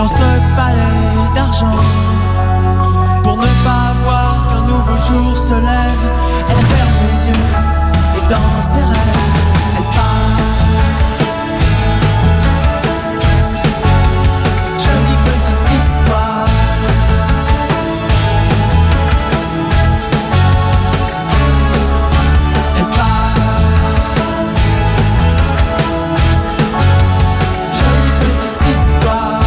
dans ce palais d'argent. Pour ne pas voir qu'un nouveau jour se lève, elle ferme les yeux et dans ses rêves, elle part. Jolie petite histoire. Elle part. Jolie petite histoire.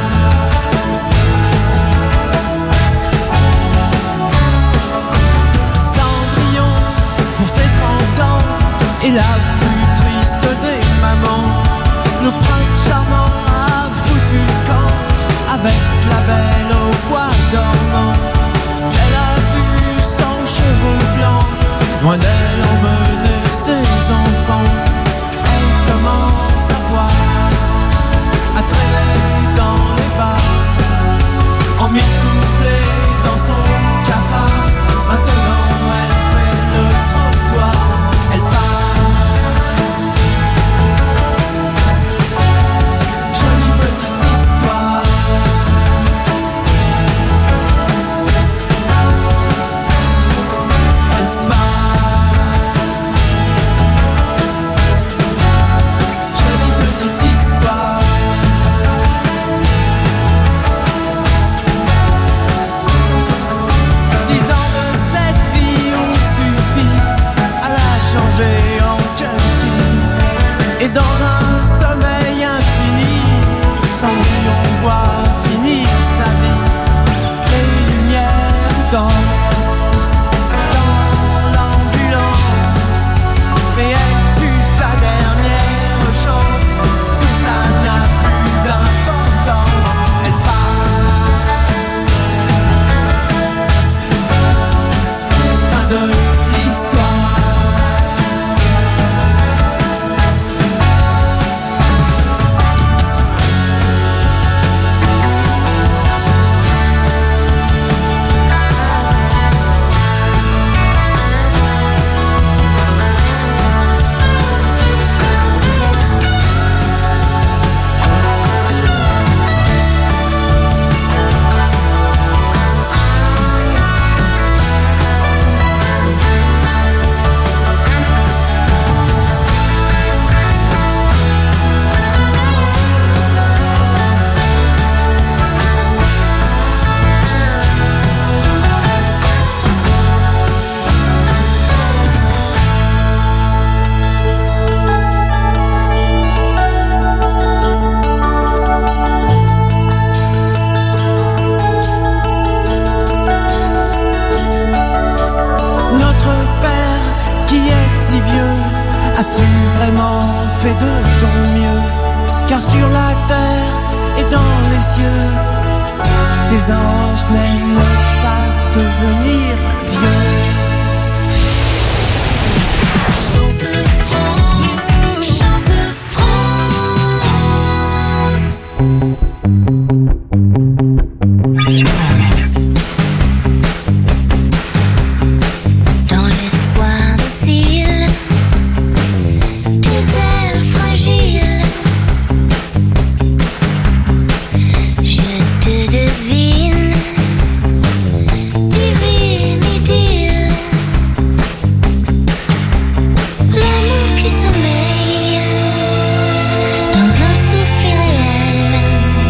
Cendrillon pour ses 30 ans et la plus triste des mamans. Le prince charmant a foutu le camp avec la belle au bois dormant. Elle a vu son cheveu blanc loin d'elle emmener ses enfants. Elle commence à boire, à traîner dans les bars, emmitouflée dans son cafard. Maintenant elle fait le trottoir, elle part. Jolie petite histoire. Elle part. Jolie petite histoire. 10 ans de cette vie ont suffi à la changer en junkie. Et dans un sommeil infini, Cendrillon voit finir sa vie. Les lumières dansent dans l'ambulance, mais elle tue sa dernière chance. Tout ça n'a plus d'importance. Elle part. Fin de l'histoire. Notre Père qui est si vieux, as-tu vraiment fait de ton mieux? Car sur la terre et dans les cieux, tes anges n'aiment pas devenir vieux. Chante France, chante France. Dans l'espoir docile, tes ailes fragiles, je te devine, divine idylle. L'amour qui sommeille dans un souffle irréel.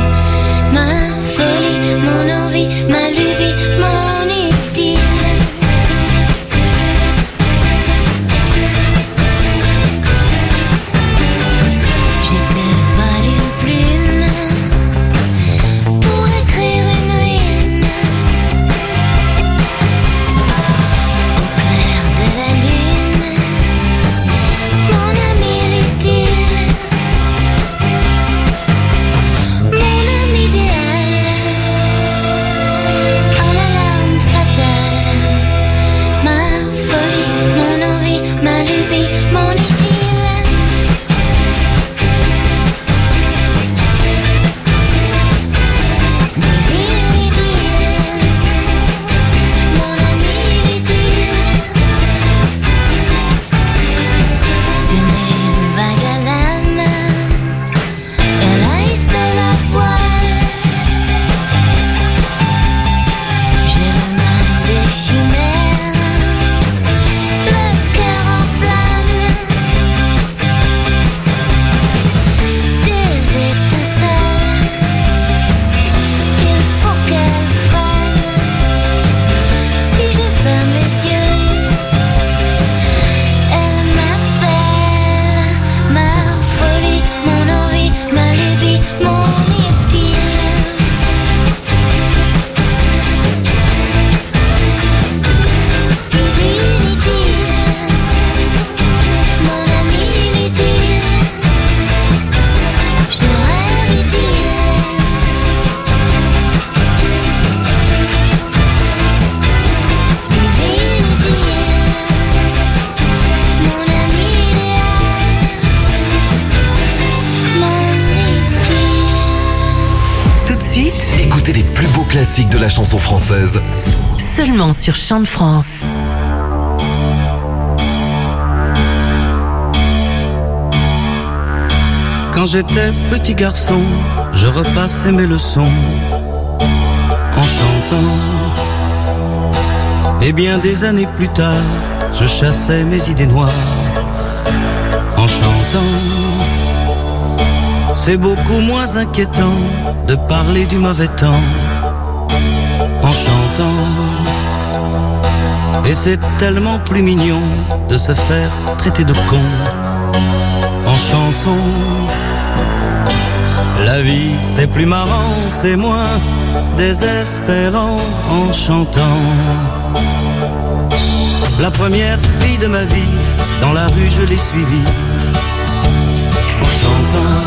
classiques de la chanson française. Seulement sur Chant de France. Quand j'étais petit garçon, je repassais mes leçons en chantant. Et bien des années plus tard, je chassais mes idées noires en chantant. C'est beaucoup moins inquiétant de parler du mauvais temps en chantant. Et c'est tellement plus mignon de se faire traiter de con en chanson. La vie c'est plus marrant, c'est moins désespérant en chantant. La première fille de ma vie, dans la rue je l'ai suivie en chantant.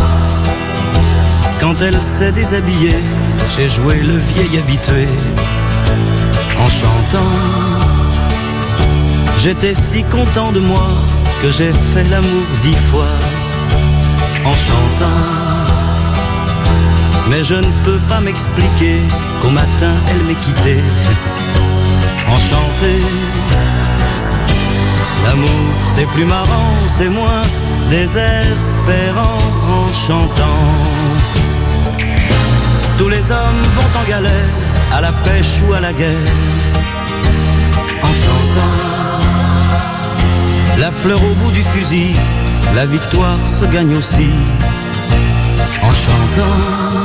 Quand elle s'est déshabillée, j'ai joué le vieil habitué en chantant. J'étais si content de moi que j'ai fait l'amour 10 fois en chantant. Mais je ne peux pas m'expliquer qu'au matin elle m'ait quitté enchanté. L'amour c'est plus marrant, c'est moins désespérant en chantant. Tous les hommes vont en galère, à la pêche ou à la guerre en chantant. La fleur au bout du fusil, la victoire se gagne aussi en chantant.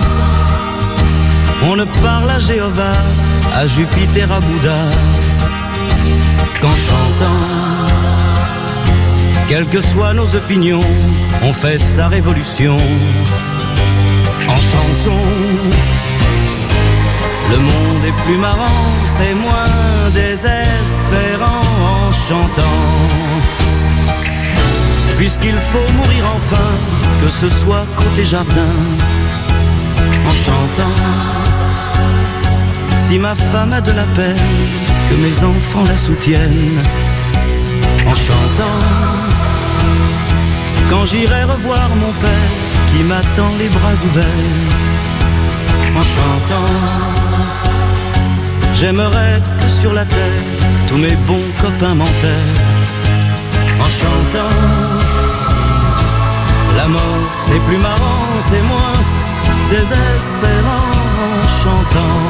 On ne parle à Jéhovah, à Jupiter, à Bouddha qu'en chantant. Quelles que soient nos opinions, on fait sa révolution en chanson. Le monde est plus marrant, c'est moins désespérant en chantant. Puisqu'il faut mourir enfin, que ce soit côté jardin en chantant. Si ma femme a de la peine, que mes enfants la soutiennent en chantant. Quand j'irai revoir mon père qui m'attend les bras ouverts en chantant. J'aimerais que sur la terre tous mes bons copains m'enterrent en chantant. La mort c'est plus marrant, c'est moins désespérant en chantant.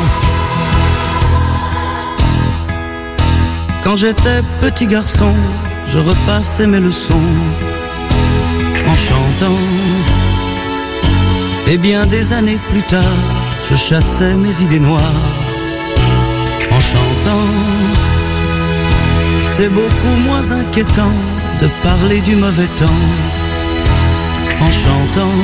Quand j'étais petit garçon, je repassais mes leçons en chantant. Et bien des années plus tard, je chassais mes idées noires en chantant. C'est beaucoup moins inquiétant de parler du mauvais temps en chantant.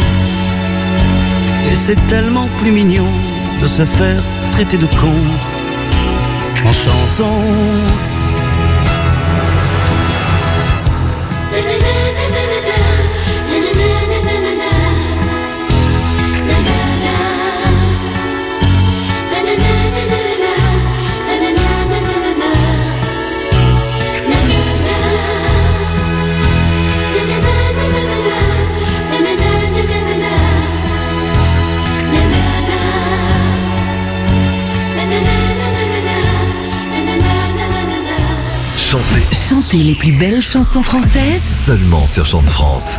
Et c'est tellement plus mignon de se faire traiter de con en chanson. Chantez les plus belles chansons françaises seulement sur Chant de France.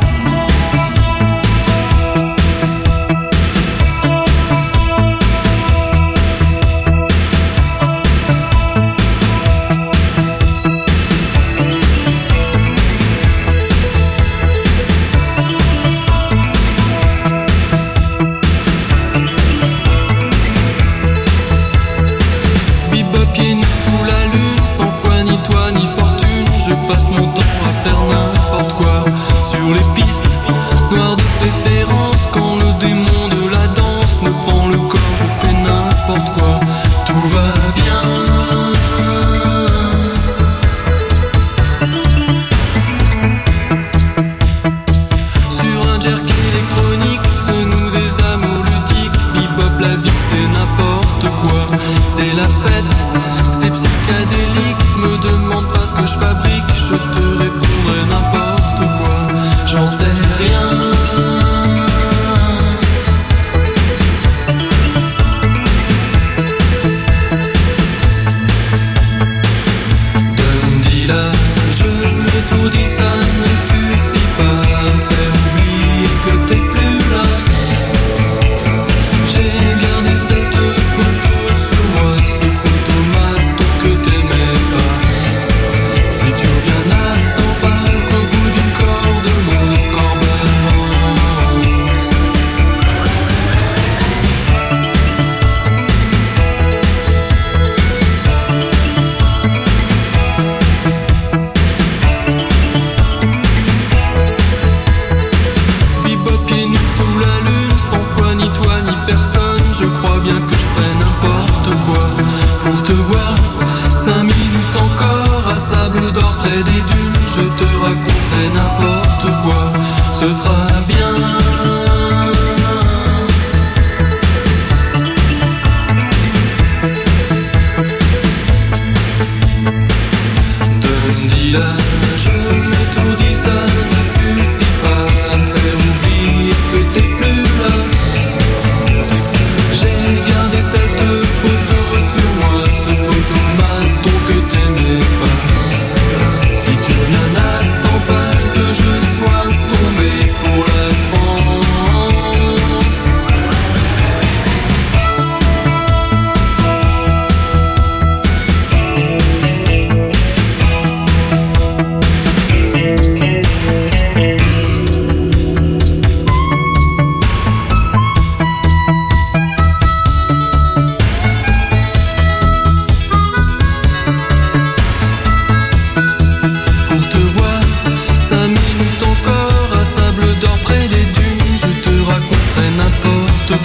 Je passe mon temps à faire n'importe quoi sur les pistes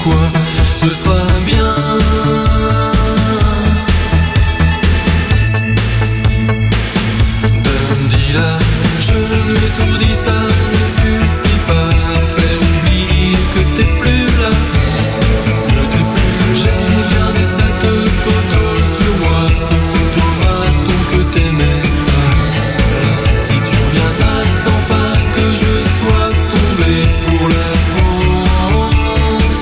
quoi ce sera bien. Dis-la, je l'ai tout dit, ça ne suffit pas à faire oublier que t'es plus là, que t'es plus. J'ai gardé cette photo sur moi, ce photomaton que t'aimais pas. Si tu reviens, n'attends pas que je sois tombé pour la France.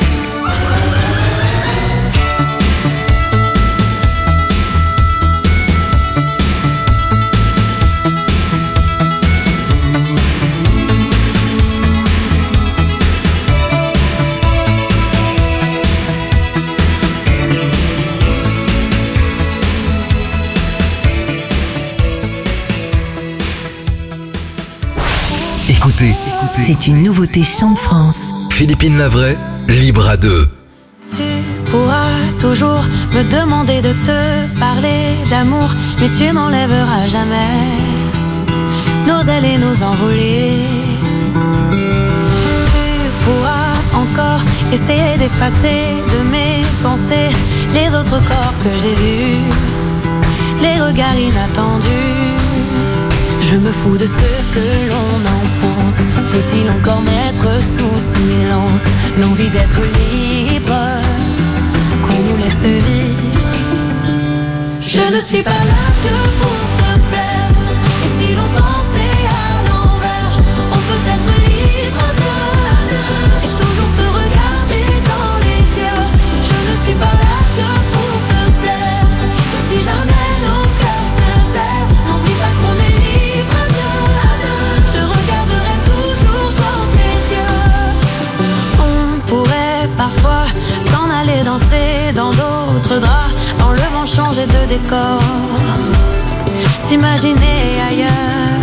Écoutez, C'est une nouveauté Chant de France. Philippine Lavray, libre à deux. Tu pourras toujours me demander de te parler d'amour, mais tu n'enlèveras jamais nos ailes et nos envolées. Tu pourras encore essayer d'effacer de mes pensées les autres corps que j'ai vus, les regards inattendus. Je me fous de ce que l'on en pense. Faut-il encore mettre sous silence l'envie d'être libre, qu'on nous laisse vivre? Je ne suis pas là que pour te plaire. Et si l'on pensait à l'envers, on peut être libre à deux et toujours se regarder dans les yeux. Je ne suis pas là que pour te plaire. Et si jamais nos cœurs se serrent, n'oublie pas qu'on est libre à deux. Je regarderai toujours dans tes yeux. On pourrait parfois s'en aller danser dans d'autres draps, en le vent changer de décor, s'imaginer ailleurs.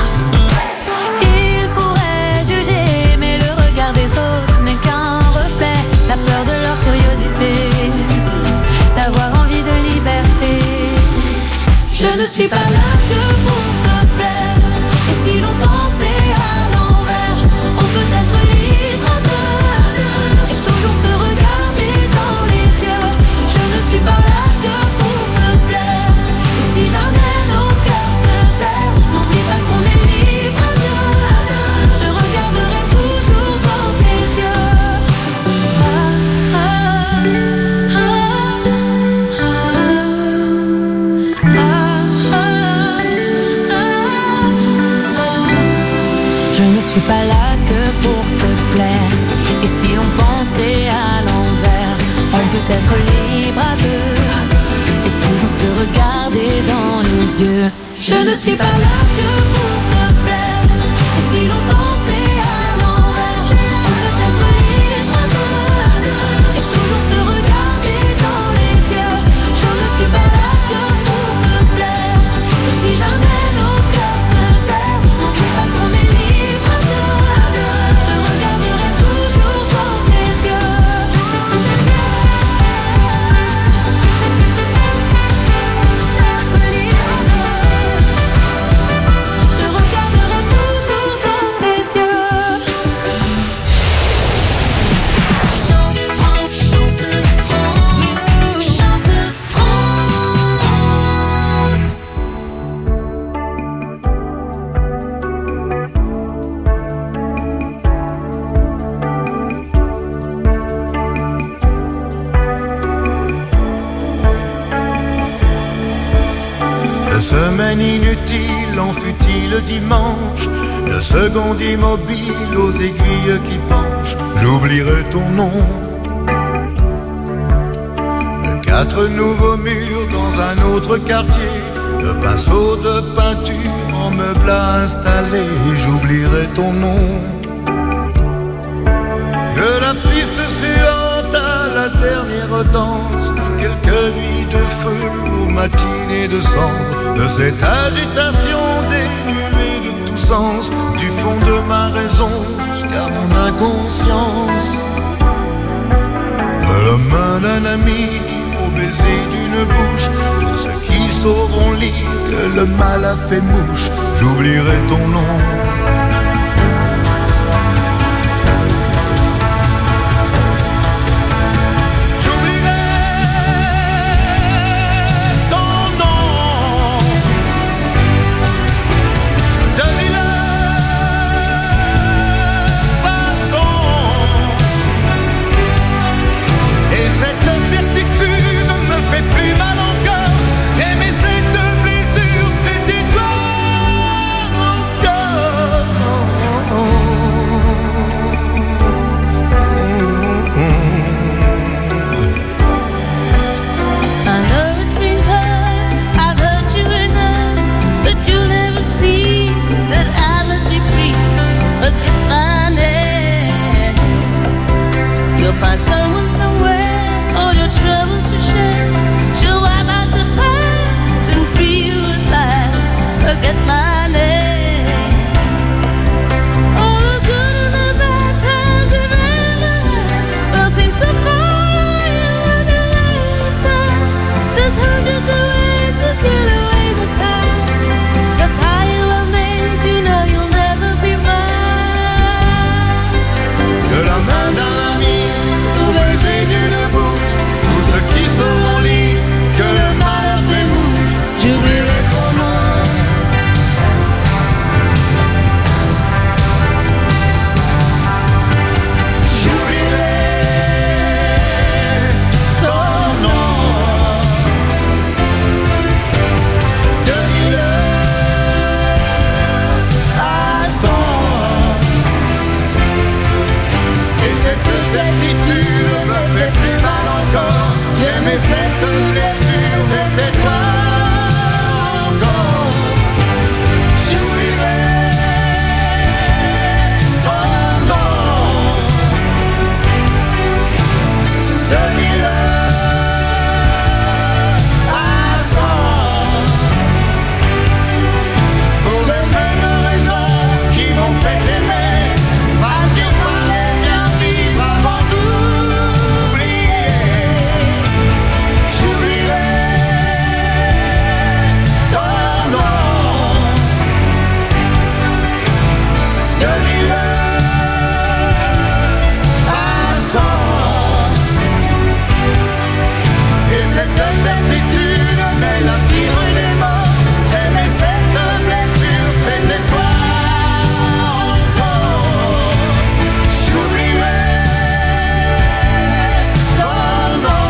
Ils pourraient juger, mais le regard des autres n'est qu'un reflet, la peur de leur curiosité, d'avoir envie de liberté. Je ne suis pas là que pour te plaire. Et si l'on pensait à l'envers, on peut être libre à deux et toujours se regarder dans les yeux. Je ne suis pas là que pour te plaire. Et si jamais nos cœurs se serrent, n'oublie pas qu'on est libre à deux. Je regarderai toujours dans tes yeux. Je ne suis pas là que pour te plaire. Et si l'on pensait à l'envers, on peut être libre à deux et toujours se regarder dans les yeux. Je ne suis pas là que pour te plaire. Et si l'on pensait à l'envers, on peut être libre à deux et toujours se regarder dans les yeux. Je ne suis pas là que pour te plaire. Et si jamais nos cœurs se serrent, n'oublie pas qu'on est libre à deux. Je regarderai toujours dans tes yeux. Je regarderai toujours dans tes yeux. Chante France, chante France, chante France. De semaine inutile en fut-il dimanche, de seconde immobile aux aiguilles qui penchent, j'oublierai ton nom. De 4 nouveaux murs dans un autre quartier, de pinceaux de peinture en meublat installé, j'oublierai ton nom. De la piste suivante à la dernière danse, de quelques nuits de feu aux matinées de cendre, de cette agitation dénuée de tout sens, du fond de ma raison jusqu'à mon inconscience. De la main d'un ami au baiser d'une bouche, de ceux qui sauront lire que le mal a fait mouche, j'oublierai ton nom. find someone somewhere, all your troubles to share. She'll wipe out the past and free you at last. Forget my name. All the good and the bad times we've ever had will seem so far away when you lay aside. There's hundreds of ways to get away the time. That's how you were made, you know you'll never be mine. De la main d'un ami, au baiser d'une bouche, tous ceux qui sauront lire que le malheur fait mouche, j'oublierai ton nom. J'oublierai ton nom. De 1000 à 100. Et cette certitude me fait plus mal encore. J'aimais cette blessure, c'était toi encore. J'oublierai ton nom. De 1000 à 100. Pour les mêmes raisons qui m'ont fait aimer. Parce qu'il fallait bien vivre avant d'oublier. J'oublierai ton nom. De 1000 à 100. Et cette certitude mais la pire des morts. J'aimais cette blessure, c'était toi encore. J'oublierai ton nom.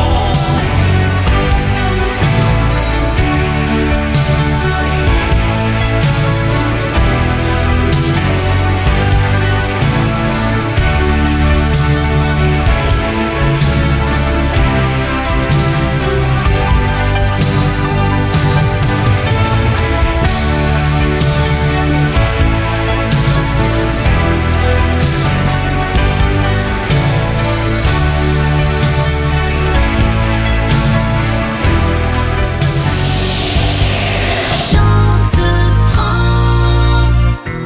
Chant de France.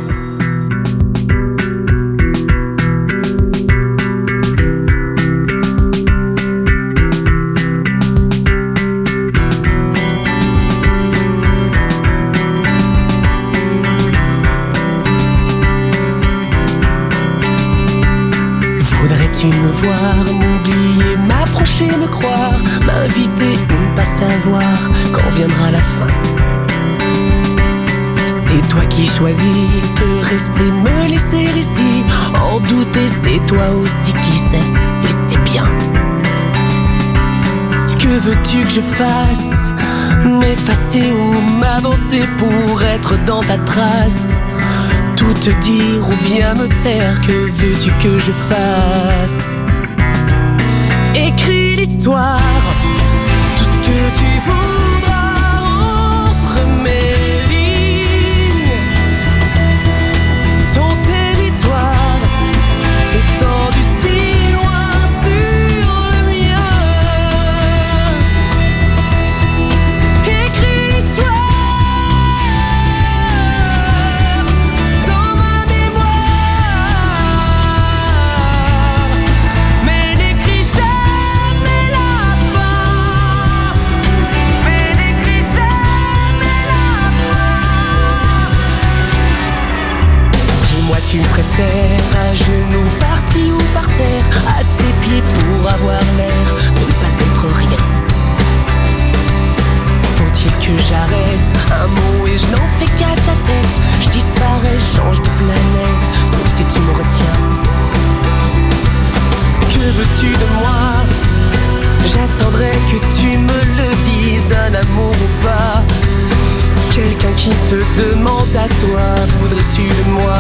Voudrais-tu me voir, m'oublier, m'approcher, me croire, m'inviter ou ne pas savoir quand viendra la fin? C'est toi qui choisis de rester, me laisser ici, en douter, c'est toi aussi qui sais, et c'est bien. Que veux-tu que je fasse? M'effacer ou m'avancer pour être dans ta trace? Tout te dire ou bien me taire, que veux-tu que je fasse? Écris l'histoire, tout ce que tu voudras entre mes lignes. Ton territoire étendu si loin sur le mien. Écris l'histoire dans ma mémoire, mais n'écris jamais la fin. Mais n'écris jamais la fin. Dis-moi, tu préfères à genoux, parti ou par terre, à tes pieds pour avoir l'air de ne pas être rien? Faut-il que j'arrête un mot et je n'en fais qu'à ta tête? Je disparais, change de planète, sauf si tu me retiens. Que veux-tu de moi? J'attendrai que tu me le dises, un amour ou pas. Quelqu'un qui te demande à toi, voudrais-tu de moi?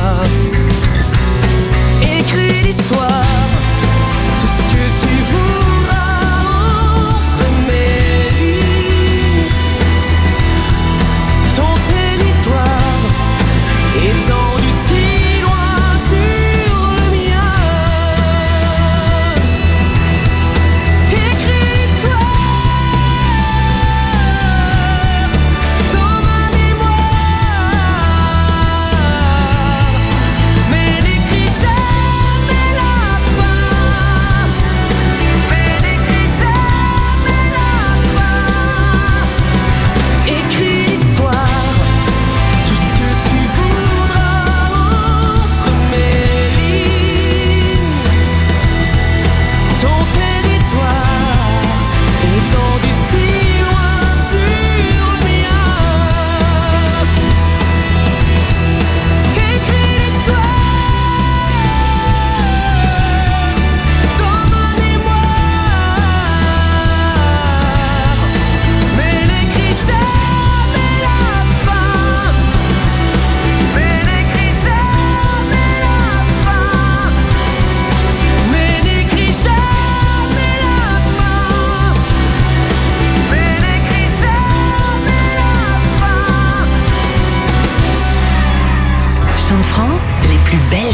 Écris l'histoire, tout ce que tu voudras entre mes lignes. Ton territoire étendu si loin sur le mien.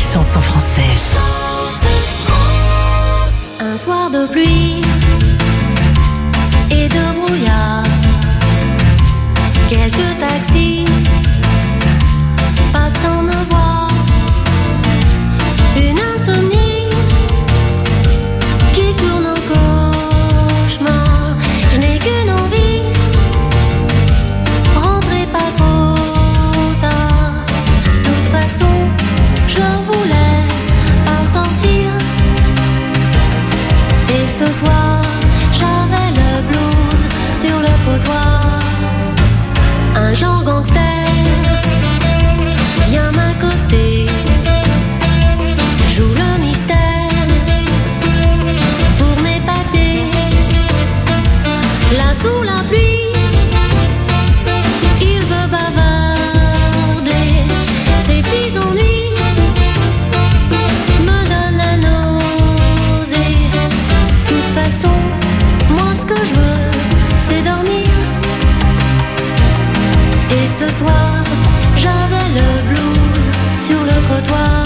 chansons françaises. Un soir de pluie et de brouillard, quelques taxis passant me voir, une insomnie qui tourne en cauchemar. Je n'ai qu'une envie, rentrez pas trop tard. De toute façon, je voulais pas sortir. Et ce soir, j'avais le blues sur le trottoir. Un genre gangster vient m'accoster, joue le mystère pour m'épater. Là sous la pluie, il veut bavarder. Ses petits ennuis me donnent la nausée. De toute façon, moi ce que je veux, c'est dormir. Et ce soir, j'avais le blues sur le trottoir.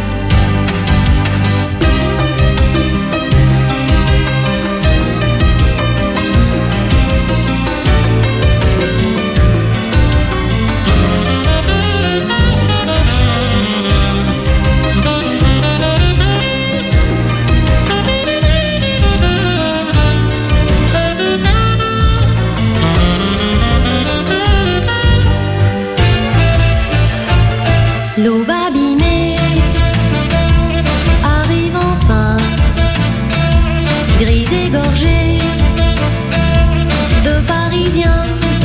L'aube abîmée arrive enfin, grise et gorgée de Parisiens.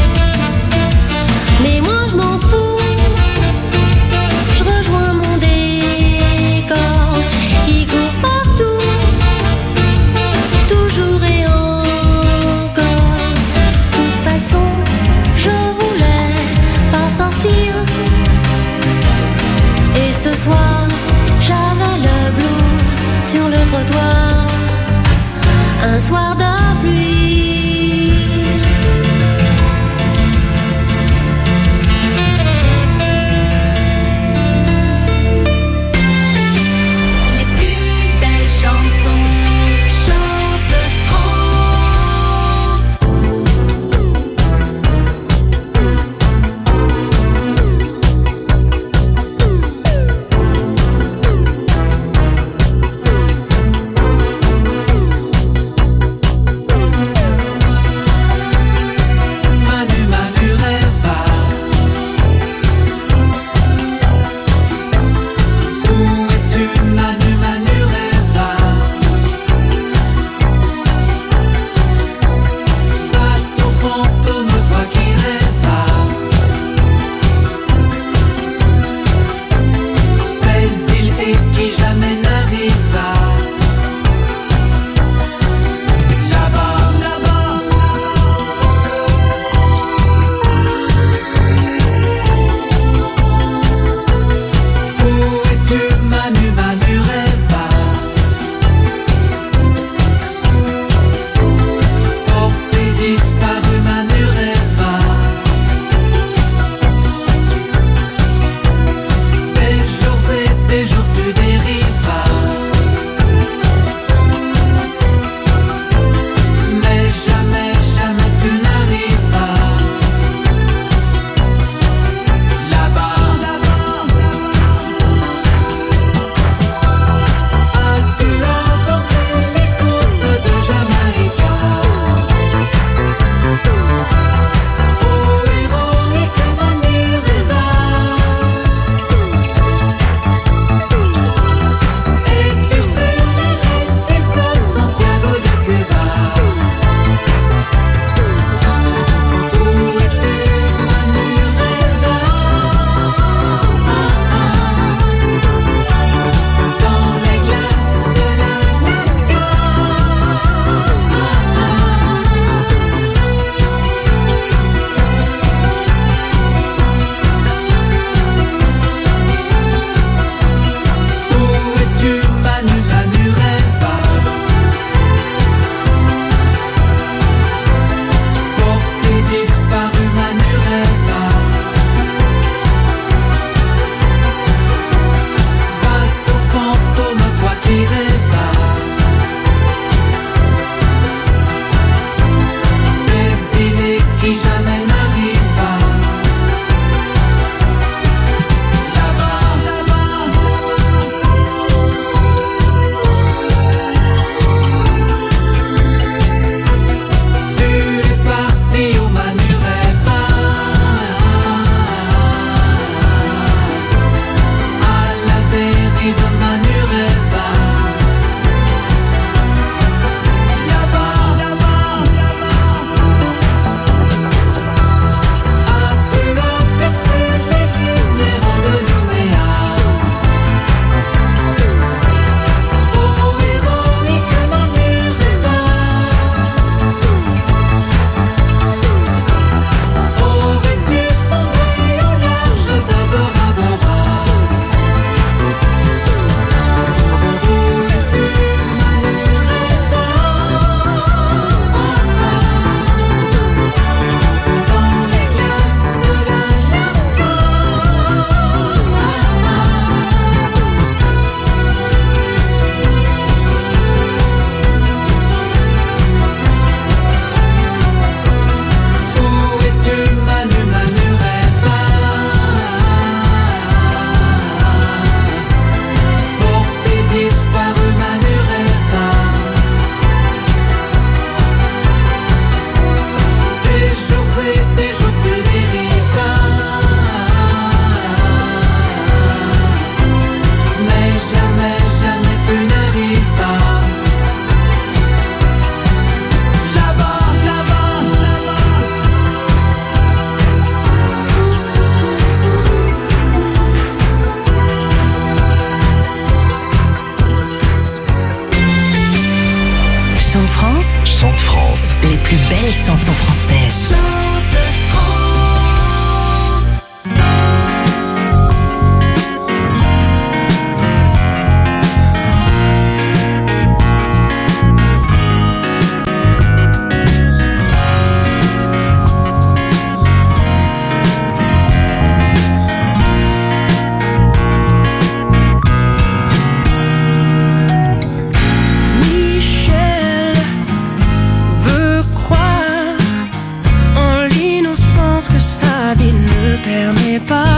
Mais moi je m'en fous, je rejoins mon décor. Il court partout, toujours et encore. De toute façon, je voulais pas sortir. Et ce soir, j'avais le blues sur le trottoir. Un soir de pluie. Les plus belles chansons chantent France. Chante France, Chante France. les plus belles chansons françaises. Michel veut croire en l'innocence que sa vie ne permet pas.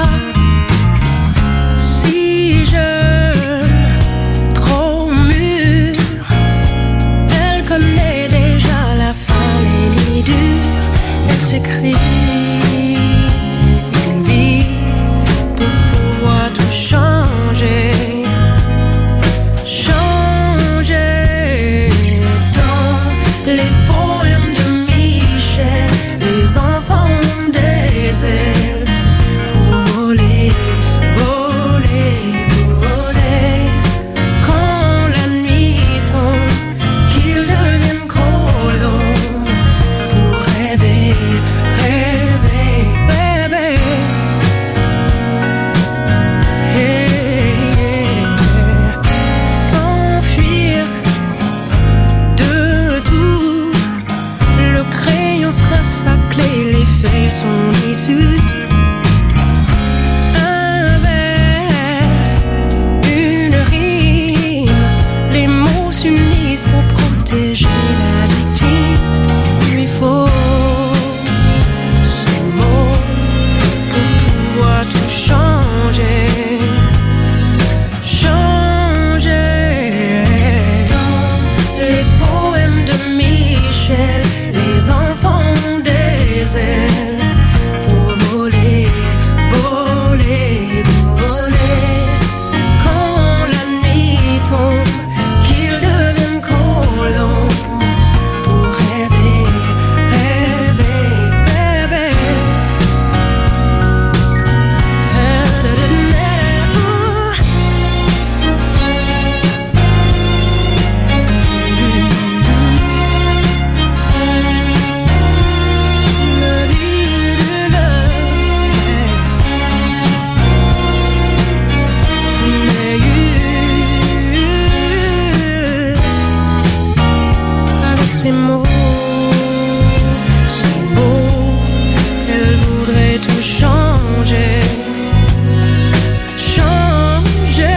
Si jeune, trop mûre, elle connaît déjà la fin, les nuits dures. Elle s'écrit une vie pour pouvoir tout changer. Les poèmes de Michel, les enfants ont des ailes pour voler, voler, voler. Quand la nuit tombe, qu'ils deviennent colons pour rêver, rêver, rêver. Hey, hey. S'enfuir de tout. Le crayon sera sa clé, les faits sont issus. Un vers, une rime, les mots s'unissent pour protéger la victime. Il lui faut ces mots pour pouvoir tout changer. Changer. Dans les poèmes de Michel, les enfants ont des ailes pour voler, voler, voler. Quand la nuit tombe, qu'ils deviennent colons pour rêver, rêver, rêver. Avec ces mots, elle voudrait tout changer. Changer.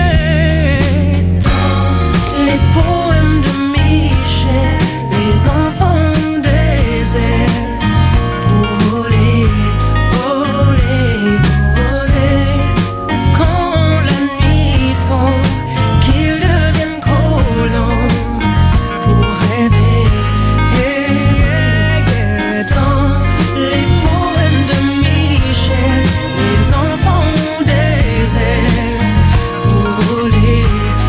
Dans les poèmes de Michel, les enfants ont des ailes pour voler, voler, voler. Quand la nuit tombe, qu'ils deviennent colons pour rêver, rêver. Dans les poèmes de Michel, les enfants ont des ailes pour voler,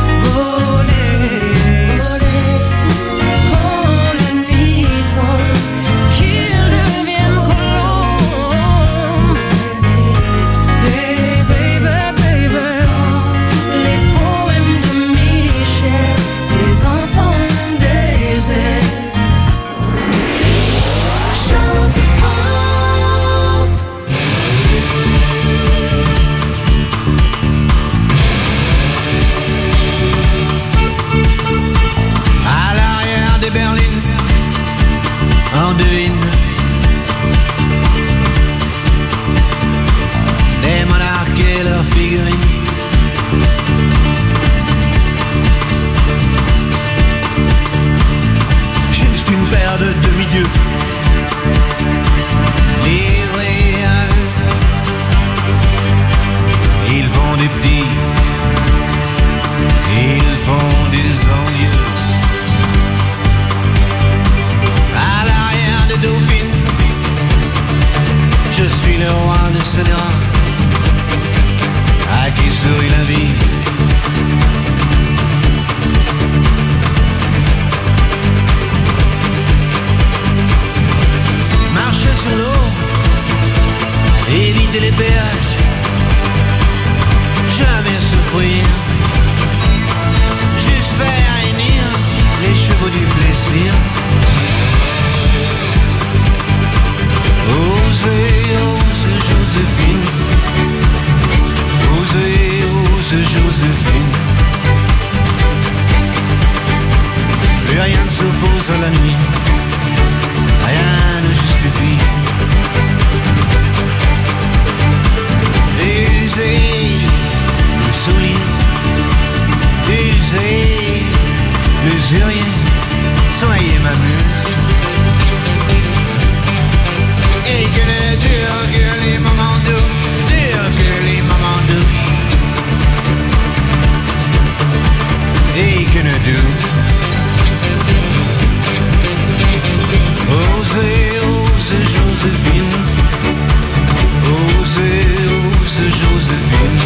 voler, voler. Quand la nuit tombe, qu'ils deviennent colons. Baby, baby, les poèmes de Michel, les enfants ont des ailes. Chante France. À l'arrière des berlines, on devine des monarques et leurs figurines. Juste une paire de demi-dieux livrés à eux. Ils font des petits, ils font des envieux. À l'arrière de Dauphine, je suis le roi de Sénéra, à qui sourit la vie. respire. Osez, osez Joséphine. Osez, osez Joséphine. Plus rien ne s'oppose à la nuit. Rien ne justifie. Usez le soulier, usez l'usurier, soyez ma muse. Et que le dur, que les moments doux, dur que les moments doux. Et que le doux. Osez, osez Joséphine. Osez, osez Joséphine.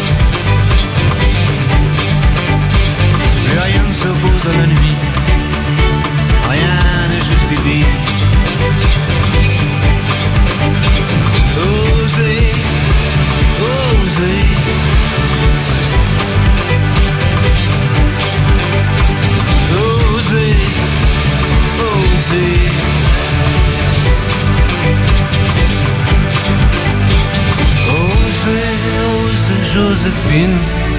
Plus rien ne s'oppose à la nuit. Rien ne justifie. Osez, osez. Osez, osez. Osez Joséphine.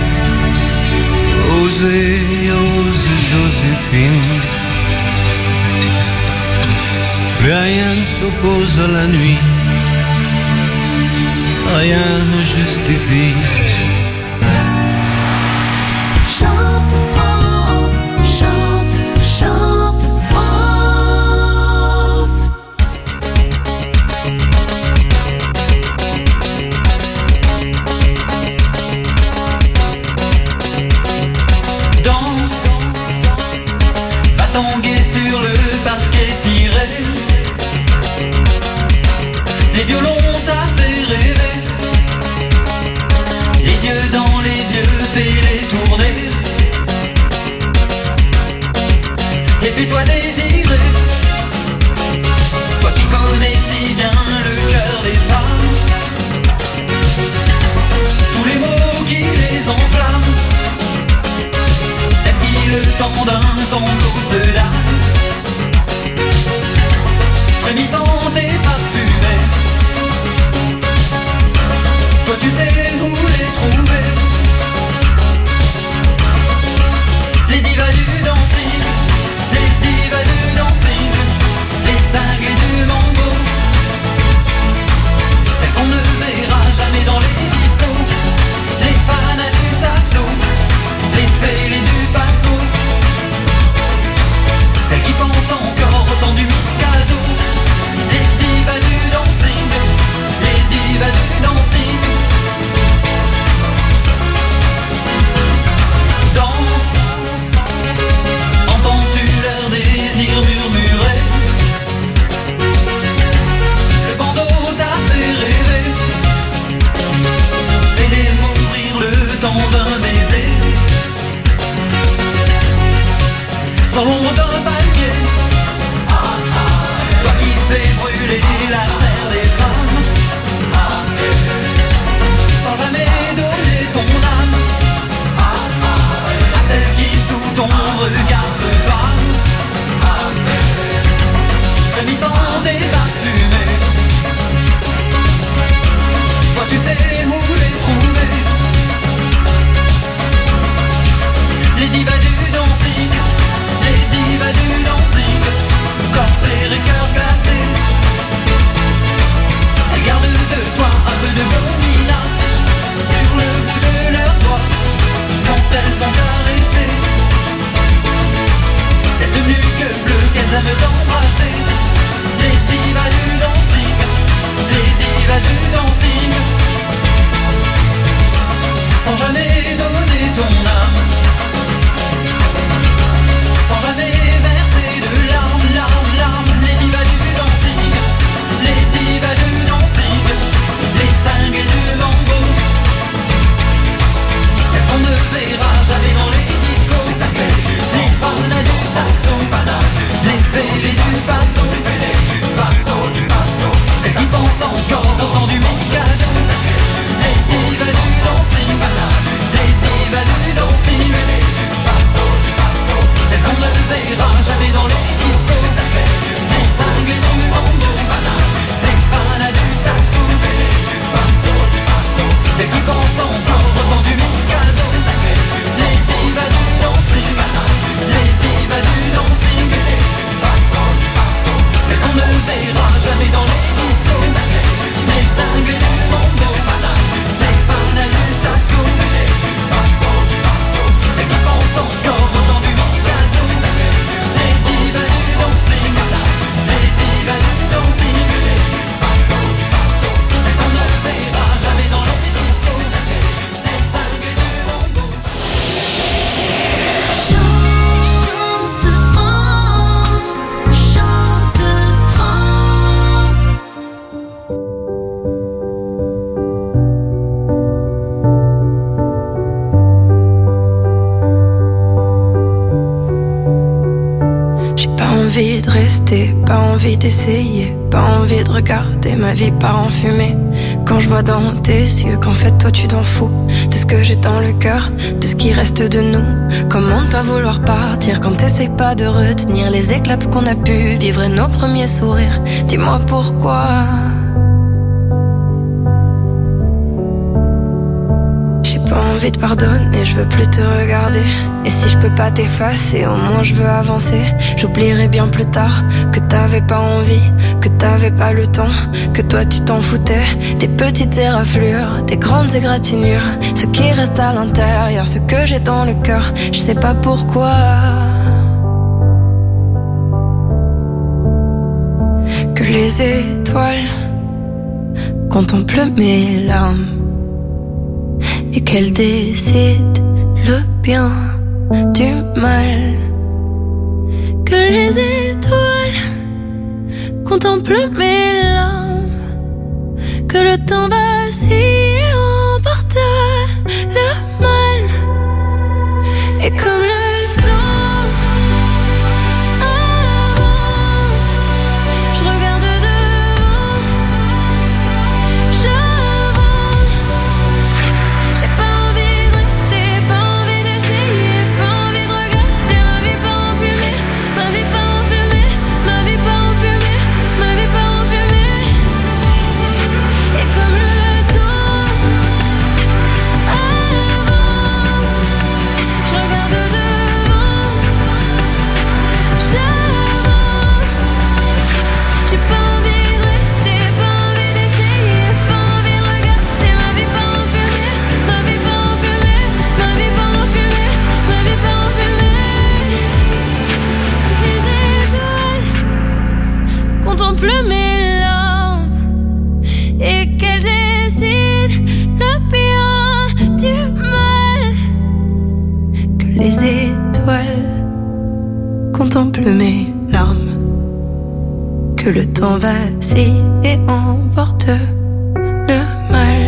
Osez, osez Joséphine. Plus rien ne s'oppose à la nuit. Rien ne justifie. Chante France, chante, chante France. Danse, va tanguer sur le parquet ciré. Les violons ça fait rêver. Les yeux dans les yeux, fais-les tourner. Et fais-toi désirer. Toi qui connais si bien le cœur des femmes. Tous les mots qui les enflamment. Celles qui le temps d'un tango se donnent. Frémissante et parfumée. Toi tu sais où les trouver. Les divas du dancing, les divas du dancing, les cinglés du mambo. Celles qu'on ne verra jamais dans les discos. Les fanas du saxo, les fêlés du passo. Celles qui pensent encore autant du Mikado. Les divas du dancing, les divas du dancing. Danse, entends-tu leur désir murmurer? Le bandeau ça fait rêver. Fais-les mourir le temps d'un baiser. Sans l'ombre d'un palier. Toi qui fais brûler la chair des femmes. Sans jamais donner ton âme à celle qui sous ton regard se pâme. Frémissante et parfumée. Toi tu sais où les trouver. Les divas du dancing, les divas du dancing. Corsaires et cœur glacé. Elles gardent de toi un peu de gomina sur le bout de leurs doigts quand elles sont caressées. Cette nuque bleue qu'elles aiment t'embrasser. Les divas du dancing, les divas du dancing. Sans jamais donner ton âme, sans jamais verser de larmes, larmes, larmes. Les divas du dancing, les divas du dancing, les cinglés du mambo. Celles qu'on ne verra jamais dans les discos. Les fanas du saxo, les fêlés du passo. Celles qui pensent encore au temps du Mikado. Les divas du dancing, les divas du dancing. Celles qu'on ne verra J'ai pas envie de rester, pas envie d'essayer, pas envie de regarder ma vie part en fumée. Quand je vois dans tes yeux qu'en fait toi tu t'en fous de ce que j'ai dans le cœur, de ce qui reste de nous. Comment ne pas vouloir partir quand t'essayes pas de retenir les éclats de ce qu'on a pu vivre et nos premiers sourires. Dis-moi pourquoi. J'ai pas envie de pardonner, je veux plus te regarder. Et si je peux pas t'effacer, au moins je veux avancer. J'oublierai bien plus tard que t'avais pas envie, que t'avais pas le temps, que toi tu t'en foutais. Des petites éraflures, des grandes égratignures, ce qui reste à l'intérieur, ce que j'ai dans le cœur, je sais pas pourquoi. Que les étoiles contemplent mes larmes et qu'elles décident le bien du mal. Que les étoiles contemplent mes larmes, que le temps vacille et emporte le mal. Et comme le temps avance, je regarde devant, j'avance. J'ai pas envie de rester, pas envie d'essayer, pas envie de regarder ma vie pas en fumée, ma vie pas en fumée, ma vie pas en fumée, ma vie pas en fumée. Et comme le temps avance, je regarde devant, j'avance. J'ai pas envie de rester, pas envie d'essayer, pas envie de regarder ma vie pas en fumée, ma vie pas en fumée, ma vie pas en fumée, ma vie pas en fumée. Les étoiles contemplent mes larmes et qu'elles décident le bien du mal. Que les étoiles contemplent mes larmes, que le temps vacille et emporte le mal.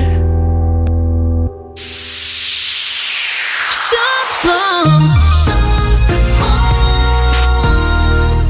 Chante France, chante France.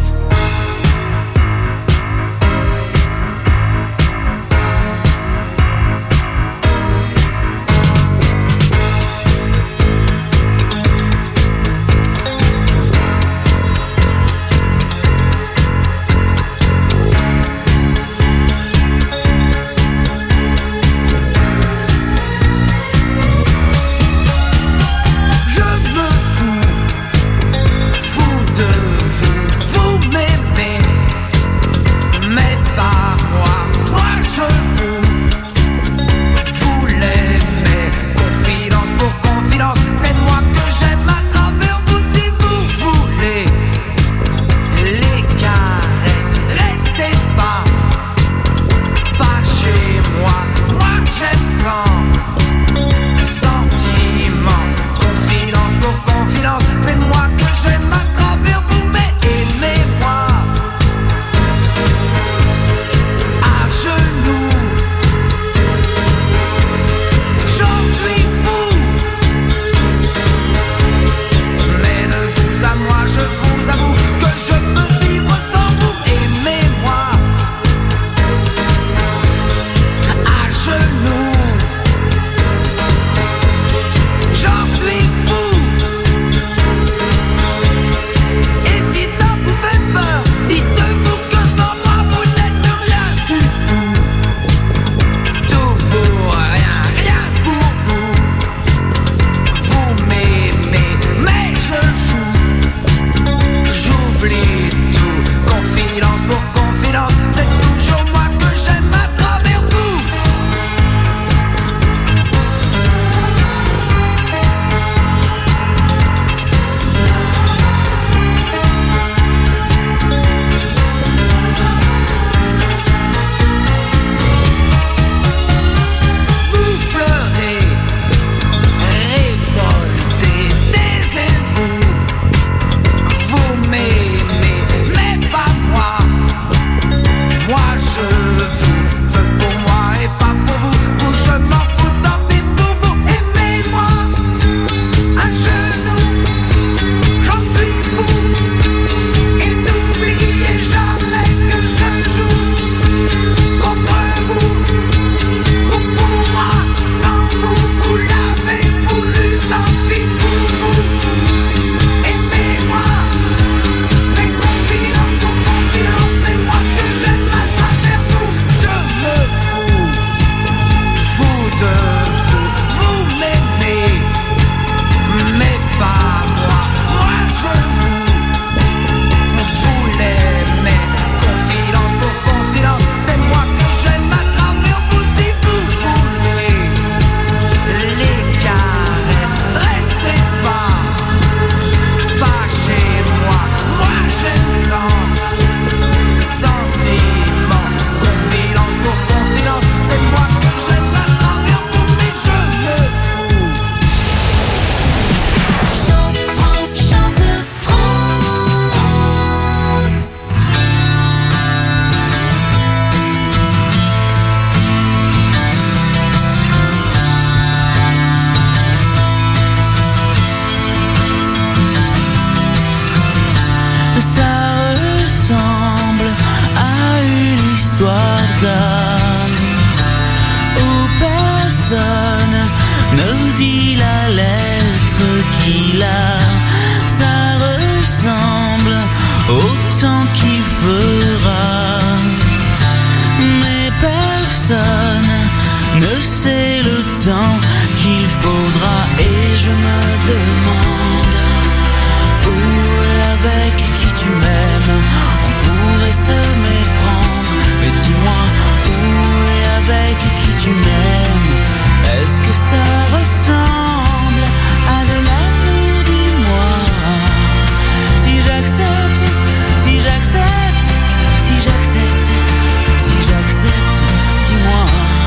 personne, où personne ne dit la lettre qu'il a. Ça ressemble au temps qui fera, mais personne ne sait le temps qu'il faudra. Et je me demande où et avec qui tu m'aimes. On pourrait se méprendre, mais dis-moi où et avec qui tu m'aimes. Est-ce que ça ressemble à de l'amour? Dis-moi. Si j'accepte, si j'accepte, si j'accepte, si j'accepte, dis-moi.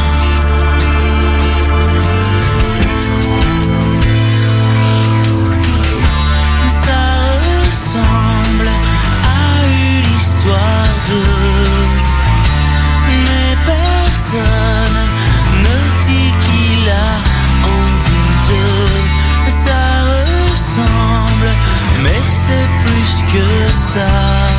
Mais personne ne dit qu'il a envie de. Ça ressemble, mais c'est plus que ça.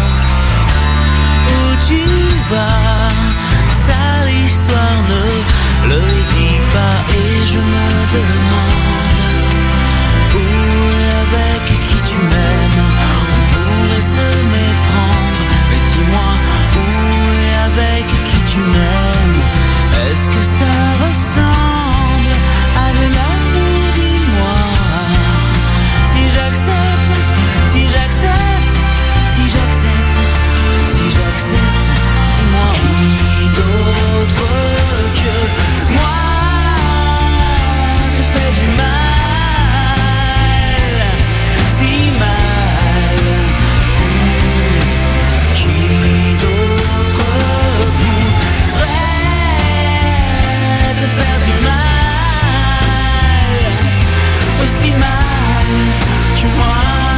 Où tu vas, ça l'histoire ne le dit pas. Et je me demande où et avec qui tu m'aimes. On pourrait se méprendre, mais dis-moi où et avec qui tu m'aimes. Est-ce que ça ressemble à de l'amour? Dis-moi. Si j'accepte, si j'accepte, si j'accepte, si j'accepte, dis-moi. Qui d'autre que moi se fait du mal, si mal? Qui d'autre pourrait te faire du mal, aussi mal que moi?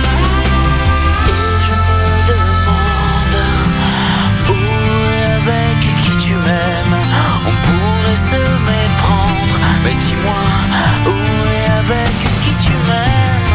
Et je me demande où et avec qui tu m'aimes. On pourrait se méprendre, mais dis-moi où et avec qui tu m'aimes.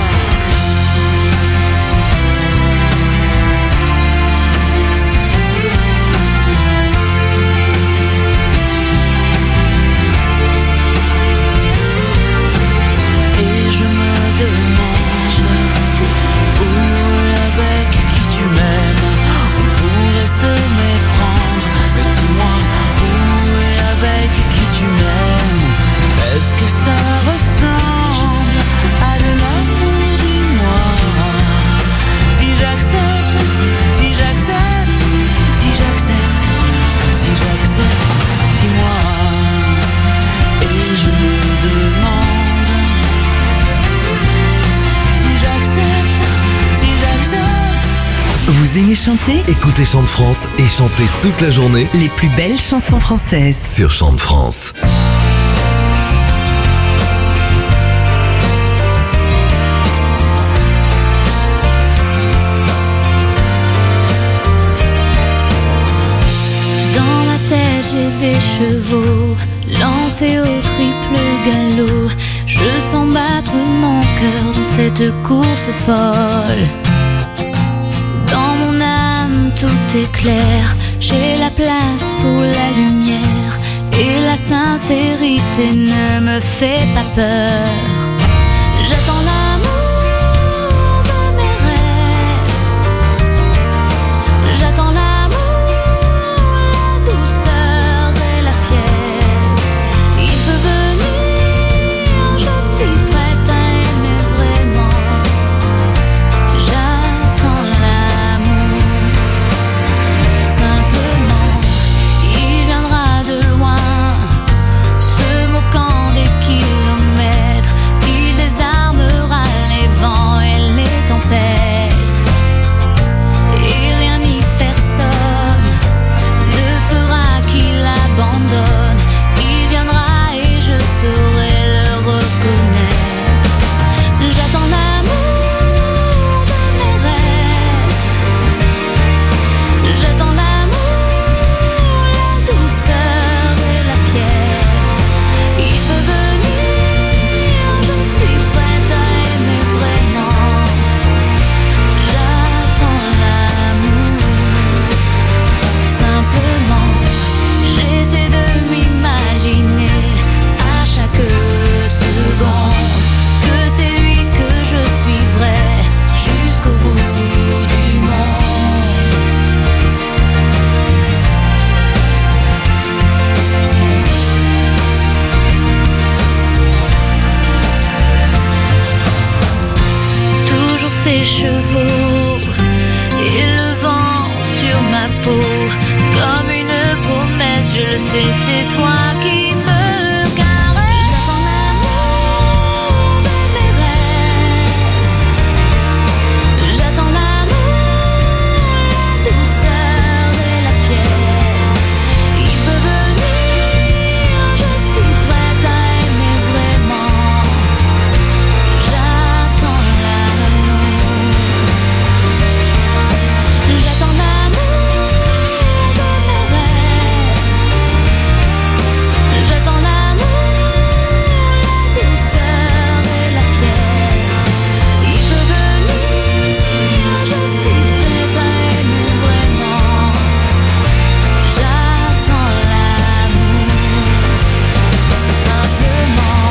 Et je me demande où et avec qui tu m'aimes. On pourrait se méprendre, mais dis-moi où et avec qui tu m'aimes. Est-ce que ça ressemble à de l'amour? Dis-moi. Si j'accepte, si j'accepte, si j'accepte, si j'accepte, dis-moi. Et je me demande si j'accepte, si j'accepte. Vous aimez chanter? Écoutez Chante France et chantez toute la journée Les plus belles chansons françaises. sur Chante France. Dans ma tête j'ai des chevaux lancés au triple galop. Je sens battre mon cœur dans cette course folle. Dans mon âme tout est clair. J'ai la place pour la lumière. Et la sincérité ne me fait pas peur. J'attends l'amour de mes rêves. J'attends l'amour, la douceur et la fièvre. Il peut venir, je suis prête à aimer vraiment. J'attends l'amour, simplement. Il viendra de loin, se moquant des kilomètres. l'été, c'est toi qui me caresse. J'attends l'amour de mes rêves. J'attends l'amour, la douceur et la fièvre. Il peut venir, je suis prête à aimer vraiment. J'attends l'amour. J'attends l'amour de mes rêves. J'attends l'amour, la douceur et la fièvre. Il peut venir, je suis prête à aimer vraiment. J'attends l'amour, simplement.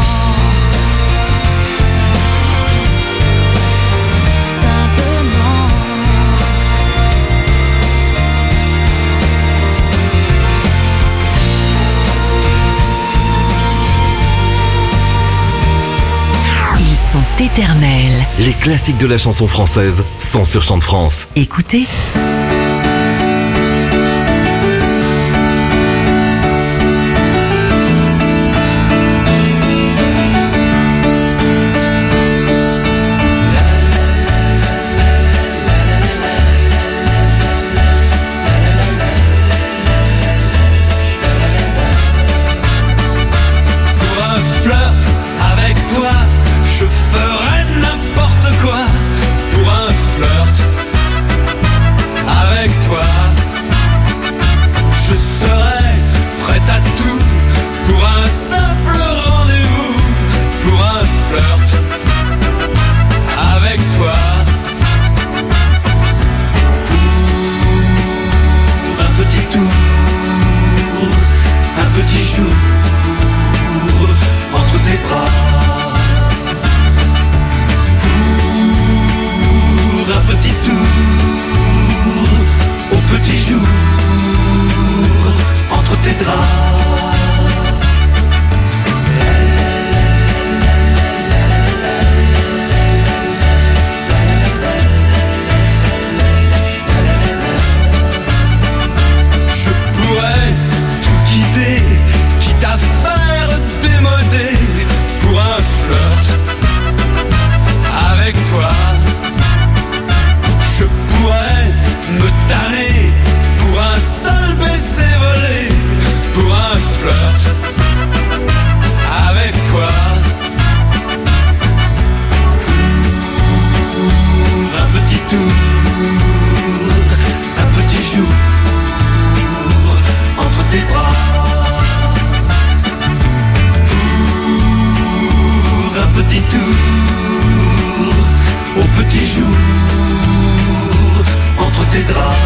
Ils sont éternels. Les classiques de la chanson française sont sur Chant de France. Écoutez, Pour un flirt avec toi, je ferais n'importe quoi. Pour un flirt avec toi, je serais prête à tout. Pour un simple rendez-vous, pour un flirt avec toi. Pour un petit tour, un petit jour entre tes bras. Pour un petit tour au petit jour entre tes draps. Je pourrais tout quitter, quitte à faire démoder. Pour un flirt avec toi, je pourrais me tanner. Pour un seul baiser volé. Pour un flirt avec toi. Pour un petit tour, un petit jour entre tes bras. Pour un petit tour au petit jour entre tes draps.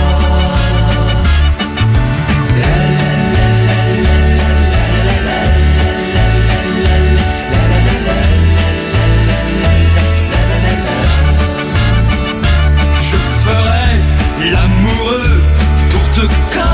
Je ferai l'amoureux pour te